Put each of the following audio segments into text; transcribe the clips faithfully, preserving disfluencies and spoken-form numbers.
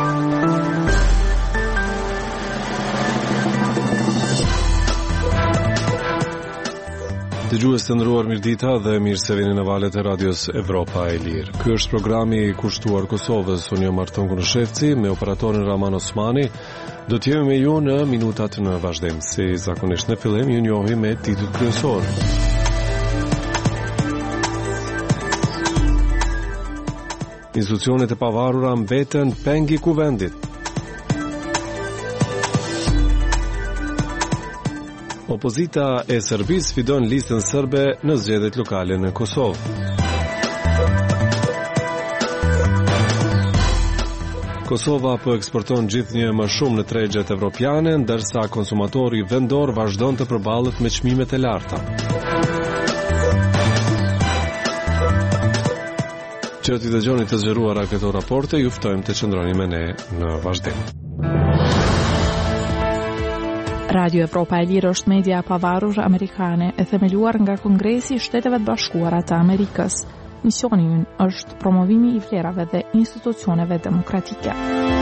Dëgjues të nderuar, mirëdita dhe mirë se vini në valët e radios Evropa e Lirë. Ky është programi i kushtuar Kosovës. Unë jam Arton Kunushevci me operatorin Raman Osmani. Do të jemi me ju në minutat në vazhdim. Si zakonisht në fillim, ju njohim me titujt kryesor. Institucionet e pavarura mbeten pengi i kuvendit. Opozita e Serbisë sfidon listën serbe në zgjedhjet lokale në Kosovë. Kosova po eksporton gjithnjë më shumë në tregjet evropiane, ndërsa konsumatori vendor vazhdon të përballet me çmimet e larta. Që t'i dëgjoni të zgjeruara këto raporte, ju ftojmë të qëndroni me ne në vazhdim. Radio Evropa e Lirë është media e pavarur amerikane e themeluar nga Kongresi i Shteteve të Bashkuara të Amerikës. Misioni i ynë është promovimi i vlerave dhe institucioneve demokratike.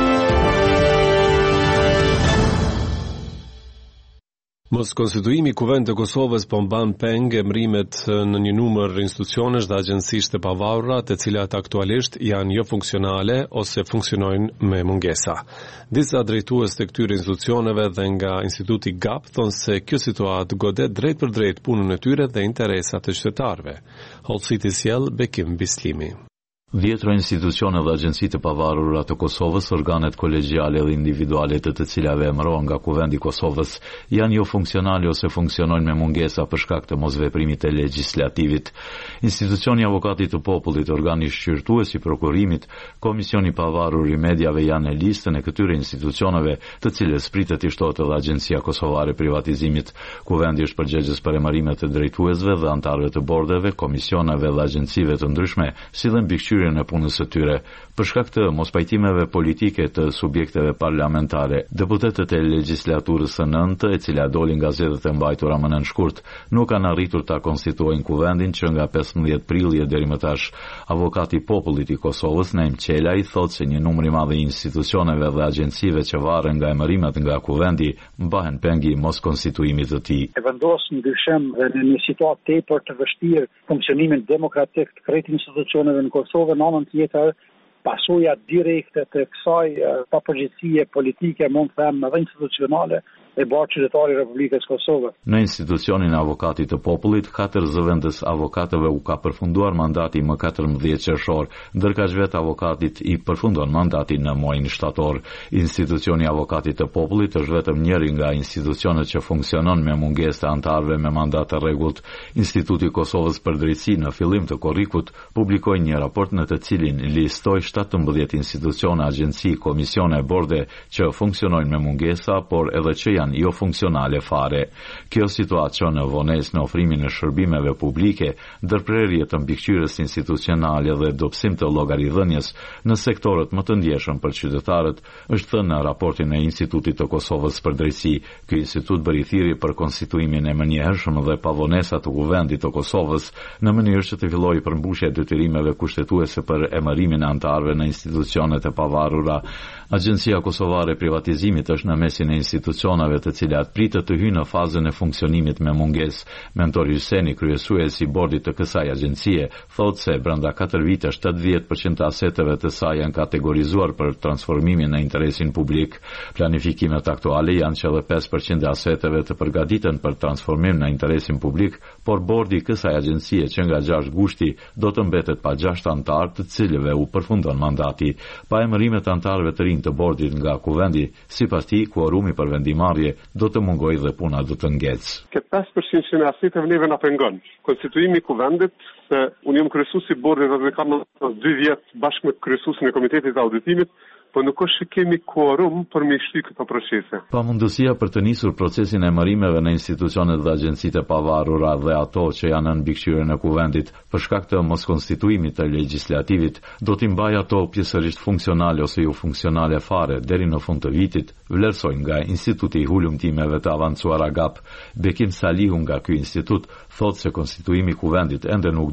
Mos konstituimi i Kuvendit të Kosovës po mban peng emërimet në një numër institucionesh dhe agjencish të pavarura, të cilat aktualisht janë jo funksionale ose funksionojnë me mungesa. Disa drejtues të këtyre institucioneve dhe nga Instituti G A P thonë se kjo situatë godet drejt për drejt punën e tyre dhe interesat e qytetarëve. Hollësiti sjell Bekim Bislimi. Dhjetëra institucione dhe agjenci të pavarura të Kosovës, organet kolegjiale dhe individuale të të cilave emërohen nga Kuvendi i Kosovës, janë jo funksionale ose funksionojnë me mungesa për shkak të mosveprimit të legjislativit. Institucioni i Avokatit të Popullit, organi shqyrtues i prokurimit, Komisioni i Pavarur i Mediave janë në listën e këtyre institucioneve, të cilës pritet i shtohet edhe Agjencia Kosovare e Privatizimit. Kuvendi është përgjegjës për emërimet të drejtuesve dhe antarëve të bordeve, komisioneve dhe agjencive të ndryshme, si dhe mbikëqyrjen e punës së tyre. Për shkak të mospajtimeve politike të subjekteve parlamentare, deputetët e legjislaturës së nëntë, e cila dolin nga zgjedhjet e mbajtura më nën shkurt, nuk kanë arritur ta konstituojnë Kuvendin që nga pesëmbëdhjetë prilli deri më tash. Avokati i Popullit i Kosovës, Naim Qelaj, thotë se një numër i madh i institucioneve dhe agjencive që varen nga emërimet nga Kuvendi mbahen pengi mos konstituimit të tij. E vendos ndryshim dhe në një situatë tepër të vështirë funksionimin demokratik të krejt institucioneve në Kosovë, në anën tjetër pasoja direkte të kësaj papërgjegjësie politike, mund të them edhe institucionale, e bërë qytetari i Republikës Kosovës. Në institucionin e Avokatit të Popullit, katër zëvendës avokatëve u ka përfunduar mandati më katërmbëdhjetë qershor, ndërkaq vetë avokatit i përfundon mandatin në muajin shtator. Institucioni i Avokatit të Popullit është vetëm njëri nga institucionet që funksionon me mungesë të antarëve me mandat të rregullt. Instituti i Kosovës për Drejtësi në fillim të korrikut publikoi një raport në të cilin listoi shtatëmbëdhjetë institucione, agjenci, komisione, borde që funksionojnë me mungesa, por edhe që janë jo funksionale fare. Kjo situatë çon në vonesë në ofrimin e shërbimeve publike, ndërprerje të mbikëqyrjes institucionale dhe dobësim të llogaridhënies në sektorët më të ndjeshëm për qytetarët, është thënë në raportin e Institutit të Kosovës për Drejtësi. Ky institut bëri thirrje për konstituimin e menjëhershëm dhe pavonesa të Kuvendit të Kosovës në mënyrë që të fillojë përmbushja e detyrimeve kushtetuese për emërimin e antarëve në institucionet e pavarura. Agjencia Kosovare e Privatizimit është në mesin e institucioneve të cilat pritet të hyjnë në fazën e funksionimit me mungesë. Mentori Hyseni, kryesuesi i bordit të kësaj agjencie, thotë se brenda katër vitesh tetëdhjetë përqind të aseteve të saj janë kategorizuar për transformimin në interesin publik. Planifikimet aktuale janë që edhe pesë përqind e aseteve të përgatiten për transformim në interesin publik, por bordi i kësaj agjencie që nga gjashtë gushti do të mbetet pa gjashtë antarë të cilëve u përfundon mandati. Pa emërimet antarëve të rinj të bordit nga Kuvendi, sipas tij kuorumi për vendimarrje do të mungojë dhe puna do të ngecë. Këtë pesë përqind që ne aseteve neve na pengon. Konstituimi i Kuvendit, se unë jam kryesuesi i bordit dhe kam dy vjet bashkë me kryesuesin e Komitetit të Auditimit, po nuk është që kemi quorum për me shty këto procese. Pa mundësia për të nisur procesin e emërimeve në institucionet dhe agjencitë e pavarura dhe ato që janë në mbikëqyrjen e Kuvendit për shkak të moskonstituimit të legjislativit, do t'i mbajë ato pjesërisht funksionale ose jo funksionale fare deri në fund të vitit, vlerësojnë nga Instituti i Hulumtimeve të Avancuara G A P. Bekim Salihu nga ky institut thotë se konstituimi i Kuvendit ende nuk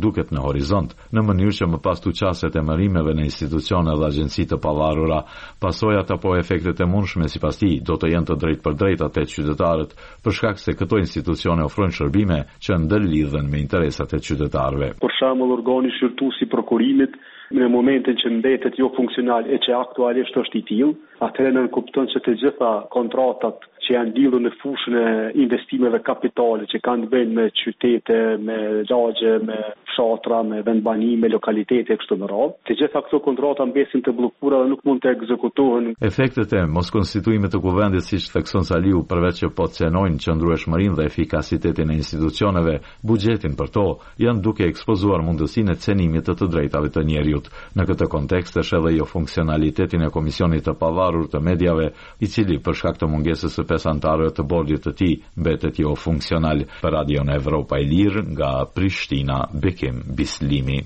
duket në horizont, në mënyrë që më pas të qaset e mërimeve në institucione dhe agjenci të pavarura, pasojat apo efektet e mundshme sipas tij do të jenë të drejtë për drejta te qytetarët, për shkak se këto institucione ofrojnë shërbime që ndërlidhen me interesat e qytetarëve. Për shembull, organi shërtues i prokurimit në momentin që mbetet jo funksional e që aktualisht është i tillë, atëherë nën kupton se të gjitha kontratat që janë lidhur në fushën e investimeve kapitale që kanë të bëjnë me qytete, me lagje, me fshatra, me vendbani, me lokalitete e kështu me radhë. Të gjitha këto kontrata mbesin të bllokuara dhe nuk mund të ekzekutohen. Efektet e moskonstituimit të kuvendit, siç thekson Saliu, përveç që po cenojnë qëndrueshmërinë dhe efikasitetin e institucioneve, buxhetin për to, janë duke ekspozuar mundësinë e cenimit të të drejtave të njerëzit. Në këtë kontekst është edhe jo funksionalitetin e Komisionit të Pavarur të Mediave, i cili për shkak të mungesës së pesë antarëve të bordit të tij mbetet jo funksional. Për Radion Evropa e Lirë nga Prishtina, Bekim Bislimi.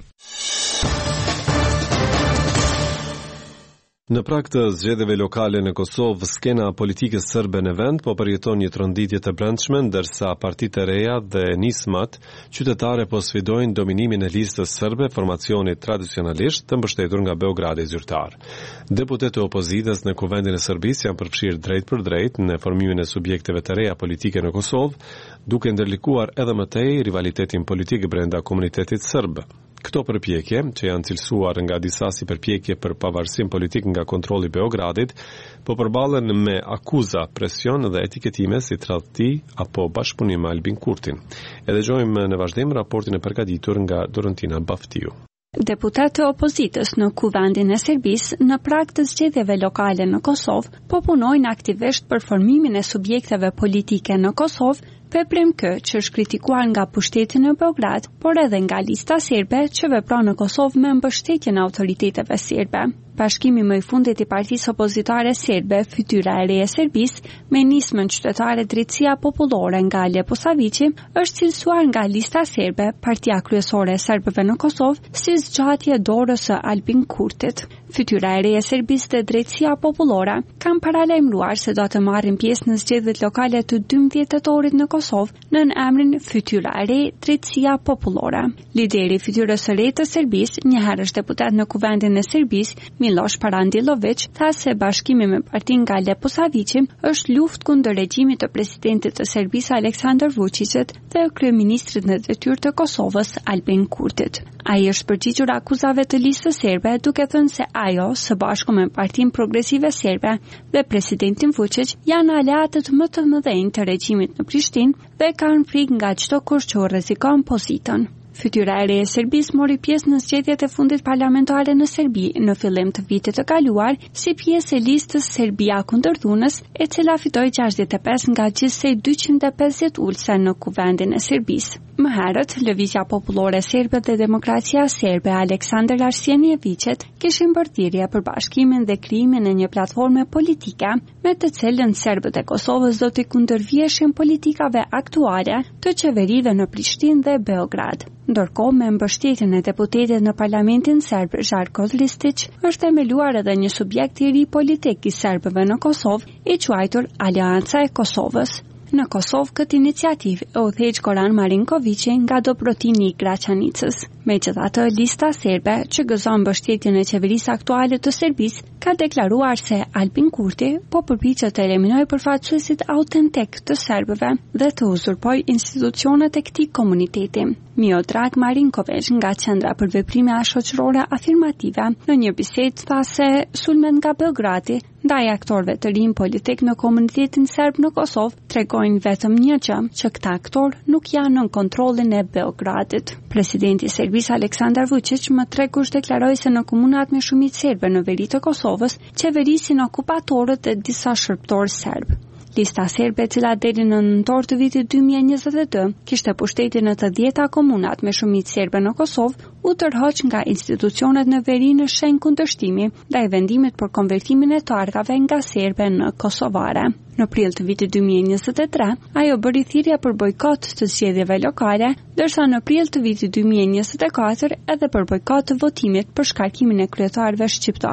Në prag të zgjedhjeve lokale në Kosovë, skena politike serbe në vend po përjeton një tronditje të brendshme, ndërsa partitë e reja dhe nismat qytetare po sfidojnë dominimin e listës serbe, formacionit tradicionalisht të mbështetur nga Beogradi zyrtar. Deputetët e opozitës në Kuvendin e Serbisë janë përfshirë drejt për drejt në formimin e subjekteve të reja politike në Kosovë, duke ndërlikuar edhe më tej rivalitetin politik brenda komunitetit serb. Këto përpjekje, që janë cilësuar nga disa si përpjekje për pavarësim politik nga kontrolli i Beogradit, po përballen me akuza, presion dhe etiketime si tradhti apo bashkëpunim me Albin Kurtin. E dëgjojmë në vazhdim raportin e përgatitur nga Dorentina Baftiu. Deputetë e opozitës në Kuvendin e Serbisë në prag të zgjedhjeve lokale në Kosovë po punojnë aktivisht për formimin e subjekteve politike në Kosovë, veprim kë që është kritikuar nga pushteti në Beograd, por edhe nga lista serbe që vepron në Kosovë me mbështetjen e autoriteteve serbe. Bashkimi më i fundit i partisë opozitare serbe, Fytyra e Re e Serbisë, me nismën qytetare Drejtësia Popullore nga Alepo Savici, është cilësuar nga lista serbe, partia kryesore e serbëve në Kosovë, si zgjatje dorës së Albin Kurtit. Fytyra e Re e Serbisë dhe Drejtësia Popullore kanë paralajmëruar se do të marrin pjesë në zgjedhjet lokale të dymbëdhjetë tetorit në Kosovë në emrin Fytyra e Re, Drejtësia Popullore. Lideri i Fytyrës së Re të Serbisë, një herë është deputet në Kuvendin e Serbisë, Miloš Parandilović, tha se bashkimi me partinë nga Alepo Savici është luftë kundër regjimit të presidentit të Serbisë Aleksandar Vučićit dhe kryeministrit në detyrë të Kosovës Albin Kurtit. Ai është përgjigjur akuzave të listës serbe duke thënë se ajo, së bashku me Partinë Progresive Serbe dhe presidentin Vučić, janë aleatët më të mëdhenj të regjimit në Prishtinë dhe kanë frikë nga çdo kush që u rrezikon pozitën. Fytyra e Re e Serbisë mori pjesë në zgjedhjet e fundit parlamentare në Serbi në fillim të vitit të kaluar si pjesë e listës Serbia kundër dhunës, e cila fitoi gjashtëdhjetë e pesë nga gjithsej dyqind e pesëdhjetë ulëse në Kuvendin e Serbisë. Më herët, Lëvizja Popullore Serbe dhe Demokracia Serbe Aleksandar Arsenijevićit kishin bërthirrje për bashkimin dhe krijimin e një platforme politike me të cilën serbët e Kosovës do të kundërviheshin politikave aktuale të qeverive në Prishtinë dhe Beograd. Ndërkohë, me mbështetjen e deputetit në Parlamentin Serb Žarko Listić, është themeluar edhe një subjekt i ri politik i serbëve në Kosovë, i quajtur Aleanca e Kosovës. Në Kosovë, këtë iniciativë e udhëheq Goran Marinkovići nga Dobrotini i Graçanicës. Megjithatë, lista serbe, që gëzon mbështetjen e qeverisë aktuale të Serbisë, ka deklaruar se Albin Kurti po përpiqet të eliminojë përfaqësuesit autentik të serbëve dhe të uzurpojë institucionet e këtij komuniteti. Miodrag Marinković nga Qendra për Veprime Shoqërore Afirmative në një bisedë tha se sulmet nga Beogradi ndaj aktorëve të rinj politik në komunitetin serb në Kosovë tregojnë vetëm një gjë, që këta aktorë nuk janë në kontrollin e Beogradit. Presidenti i Serbisë Aleksandar Vučić më tregush deklaroi se në komunat me shumicë serbe në veri të Kosovës qeverisin okupatorët e disa shërptorë serb. Lista serbe, e cila deri në nëntor të vitit dy mijë e njëzet e dy kishte pushtetin në të dhjeta komunat me shumicë serbe në Kosovë, u tërhoq nga institucionet në veri në shenjë kundërshtimi ndaj vendimit për konvertimin e targave nga serbe në kosovare. Në prill të vitit dy mijë e njëzet e tre, ajo bëri thirrje për bojkot të zgjedhjeve lokale, ndërsa në prill të vitit dy mijë e njëzet e katër edhe për bojkot të votimit për shkarkimin e kryetarëve shqiptar.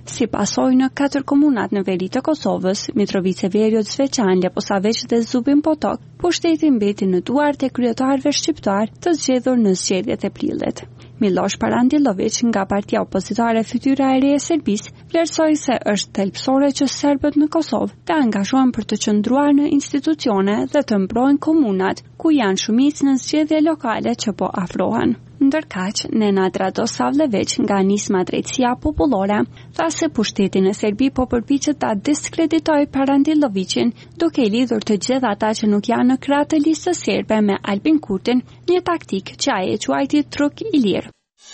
Si pasojë në katër komunat në veri të Kosovës, Mitrovica, Veriut, Sveçan, Leposaveç dhe Zubin Potok, pushteti mbeti në duart e kryetarëve shqiptar të zgjedhur në zgjedhjet e prillit. Miloš Parandilović nga partia opozitare Fytyra e Re e Serbisë vlerësoi se është thelbësore që serbët në Kosovë të angazhohen për të qëndruar në institucione dhe të mbrojnë komunat ku janë shumicë në zgjedhje lokale që po afrohen. Ndërkaq, Nenad Radosavljević nga Nisma Drejtësia Popullore tha se pushteti në Serbi po përpiqet ta diskreditojë Parandilovićin, duke i lidhur të gjithë ata që nuk janë në krah të listës serbe me Albin Kurtin, një taktik që ai e quajti truk i lirë.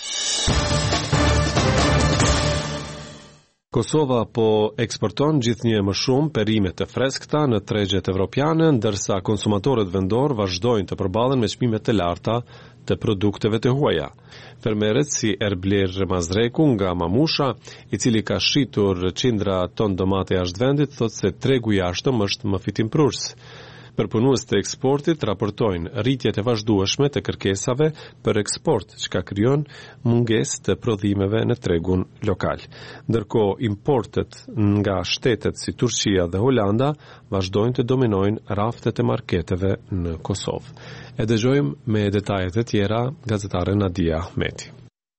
Kosova po eksporton gjithnjë më shumë perime të freskëta në tregjet evropiane, ndërsa konsumatorët vendor vazhdojnë të përballen me çmime të larta të produkteve të huaja. Fermerët si Erblir Mazreku nga Mamusha, i cili ka shitur qindra ton domate jashtë vendit, thotë se tregu i jashtëm është më fitimprurës. Përpunues të eksportit raportojnë rritjet e vazhdueshme të kërkesave për eksport, çka krijon mungesë të prodhimeve në tregun lokal. Ndërkohë importet nga shtetet si Turqia dhe Holanda vazhdojnë të dominojnë raftet e marketeve në Kosovë. E dëgjojmë me detajet e tjera gazetare Nadia Ahmeti.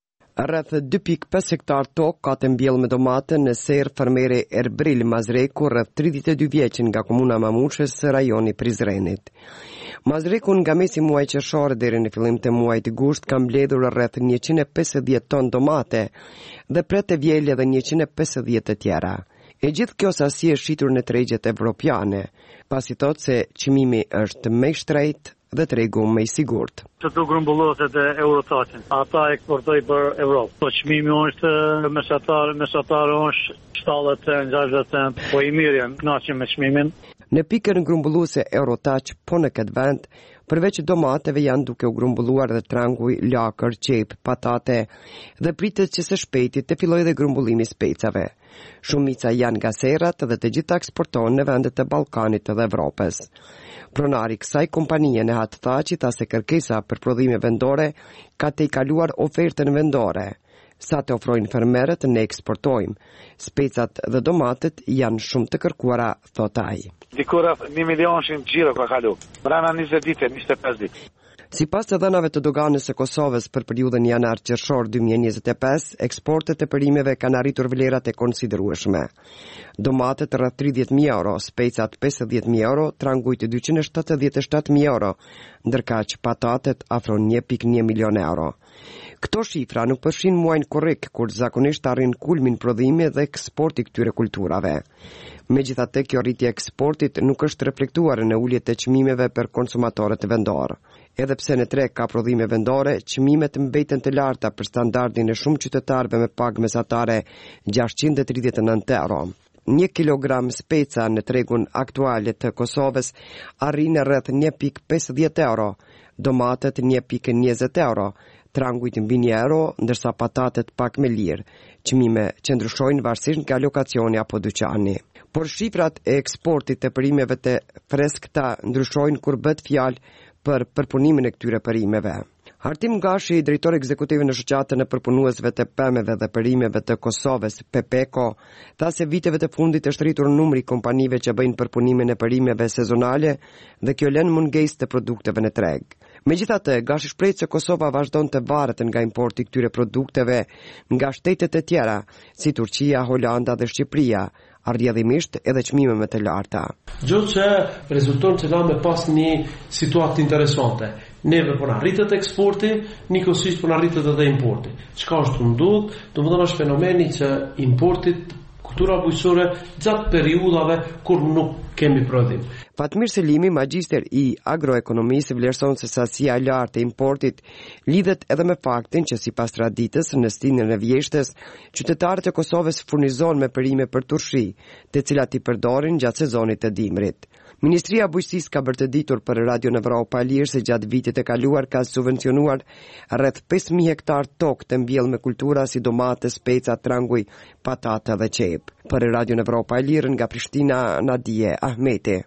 Rreth dy pikë pesë hektar tokë ka të mbjellë me domate në serë fermere Erbril Mazreku, rreth tridhjetë e dy vjeç nga komuna Mamushës, rajoni Prizrenit. Mazreku nga mesi muaj qershor deri në fillim të muajit gusht ka mbledhur rreth njëqind e pesëdhjetë ton domate dhe pret e vjel edhe njëqind e pesëdhjetë të tjera. E gjithë kjo sasi është shitur në tregjet evropiane, pasi thotë se çmimi është më i shtrejtë dhe tregu më i sigurt. Që të grumbulloset e Eurotatin, ata eksportoj për Europë. Po çmimi është mesatar, mesatar është shtatëdhjetë cent, gjashtëdhjetë cent, po i mirë janë, kënaqem me çmimin. Në pikën grumbulluese Eurotach, po në këtë vend, përveç domateve janë duke u grumbulluar dhe tranguj, lakër, qep, patate dhe pritet që së shpejti të fillojë dhe grumbullimi i specave. Shumica janë nga serrat dhe të gjitha eksportohen në vendet e Ballkanit dhe Evropës. Pronari kësaj kompanie në hatë tha që ta se kërkesa për prodhime vendore ka të i kaluar ofertën vendore. Sa të ofrojnë fermerët ne eksportojmë. Specat dhe domatet janë shumë të kërkuara, thot ai. Dikura një milion shimë gjiro ka kalu, brana njëzet dite, njëzet e pesë ditë. Si pas të dhanave të doganës së Kosovës për periudhën janar-qershor dy mijë e njëzet e pesë, eksportet e perimeve kanë arritur vlerat e konsiderueshme. Domatet rreth tridhjetë mijë euro, specat pesëdhjetë mijë euro, trangujt dyqind e shtatëdhjetë e shtatë mijë euro, ndërkaq patatet afron një pikë një milion euro. Këto shifra nuk përfshin muajin korrik, kur zakonisht arrin kulmin prodhimi dhe eksporti këtyre kulturave. Megjithatë, kjo rritje e eksportit nuk është reflektuar në uljet e çmimeve për konsumatorët vendor. Edhe pse në treg ka prodhime vendore, çmimet mbeten të larta për standardin e shumë qytetarëve me pagë mesatare gjashtëqind e tridhjetë e nëntë euro. Një kilogram speca në tregun aktuale të Kosovës arrin rreth një pikë pesëdhjetë euro, domatet një pikë njëzet euro, trangujt mbi një euro, ndërsa patatet pak më lirë, çmime që ndryshojnë varësisht nga lokacioni apo dyqani. Por shifrat e eksportit të perimeve të freskëta ndryshojnë kur bëhet fjalë për përpunimin e këtyre perimeve. Hartim Gashi, drejtor ekzekutiv në shoqatën e përpunuesve të pemeve dhe perimeve të Kosovës, Pepeko, tha se viteve të fundit është rritur numri kompanive që bëjnë përpunimin e perimeve sezonale dhe kjo lën mungesë të produkteve në treg. Megjithatë, Gashi shpreh se Kosova vazhdon të varet nga importi këtyre produkteve nga shtetet e tjera, si Turqia, Holanda dhe Shqipëria, arrjedhimisht edhe çmime më të larta. Gjë që rezulton që na me pas një situatë interesante. Neve po na rritet eksporti, njëkohësisht po na rritet edhe importi. Çka është munduar, domethënë është fenomeni që importit kultura bujqësore gjatë periudhave kur nuk kemi prodhim. Fatmir Selimi, magjister i agroekonomisë, vlerëson se sasia e lartë e importit lidhet edhe me faktin që sipas traditës në stinën e vjeshtës, qytetarët e Kosovës furnizojnë me perime për turshi, të cilat i përdorin gjatë sezonit të dimrit. Ministria e Bujqësisë ka bërë të ditur për Radio Evropa e Lirë se gjatë vitit të kaluar ka subvencionuar rreth pesë mijë hektar tokë të mbjellë me kultura si domate, speca, tranguj, patata dhe qep. Për Radio Evropa e Lirë nga Prishtina, Nadie Ahmeti.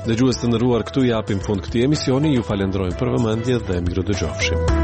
Dëgjues të nderuar, këtu japim fund këtij emisioni. Ju falenderojmë për vëmendje dhe miru dëgjofshim.